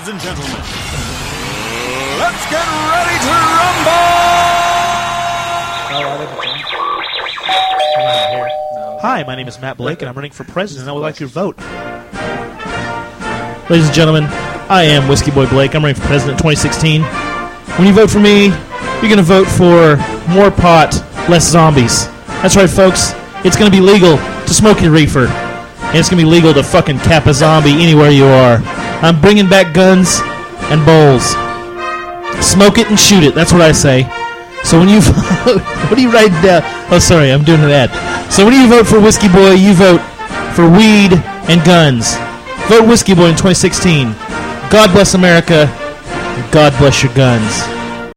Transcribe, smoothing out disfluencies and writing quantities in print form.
Ladies and gentlemen, let's get ready to rumble! Hi, my name is Matt Blake, and I'm running for president, and I would like your vote. Ladies and gentlemen, I am Whiskey Boy Blake. I'm running for president in 2016. When you vote for me, you're going to vote for more pot, less zombies. That's right, folks. It's going to be legal to smoke your reefer. And it's going to be legal to fucking cap a zombie anywhere you are. I'm bringing back guns and bowls. Smoke it and shoot it. That's what I say. So when you vote, what do you write down? Oh, sorry, I'm doing an ad. So when you vote for Whiskey Boy, you vote for weed and guns. Vote Whiskey Boy in 2016. God bless America. God bless your guns.